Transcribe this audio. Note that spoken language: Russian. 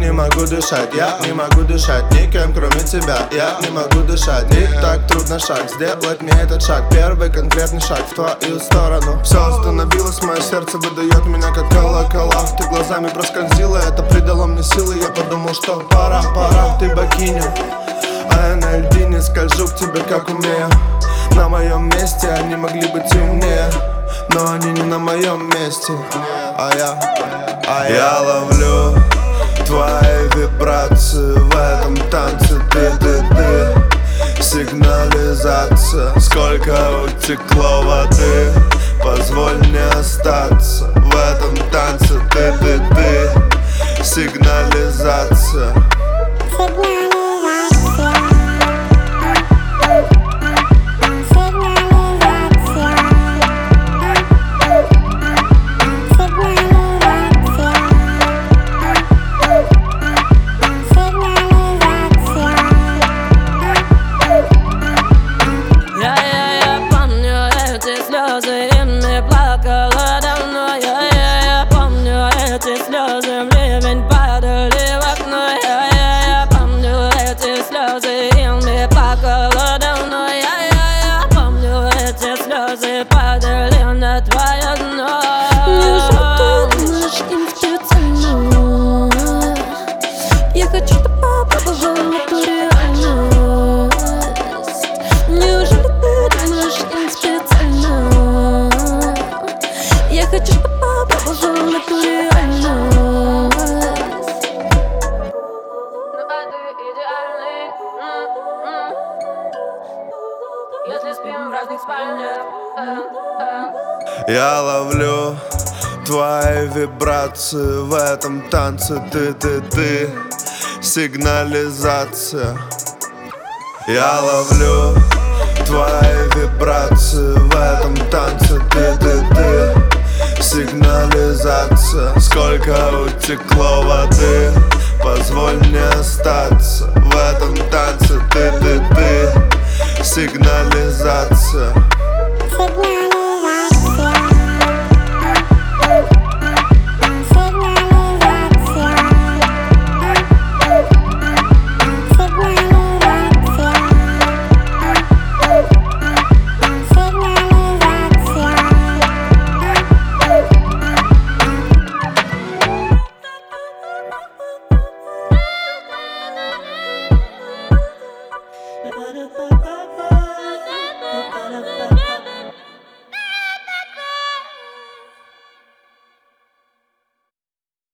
не могу дышать, я не могу дышать никем, кроме тебя. Я не могу дышать, и так трудно шаг сделать мне этот шаг. Первый конкретный шаг в твою сторону. Все остановилось, мое сердце выдает меня как колокола. Ты глазами проскользила, это придало мне силы. Я подумал, что пора, ты богиня, а я на льдине скольжу к тебе, как умею. На моем месте они могли быть умнее, но они не на моем месте. А я ловлю твои вибрации в этом танце. Ты, сигнализация. Сколько утекло воды, позволь мне остаться в этом танце. Ты, сигнализация. Плакала давно, я помню эти слезы, в ливень падали в окно. Я помню эти слезы, и мне плакала давно. Я помню эти слезы, падали на твое дно. Неужели ты думаешь, им специально? Я хочу, чтобы попробовал эту реальность. Неужели ты думаешь, им специально? Я хочу, чтобы попробовал эту реальность. Но ты идеальный, если спим в разных спальнях. Я ловлю твои вибрации в этом танце. Ты, сигнализация. Я ловлю твои вибрации в этом танце. Ты, сигнализация. Сколько утекло воды, позволь мне остаться в этом танце. Ты, сигнализация. Ba-da-ba-ba.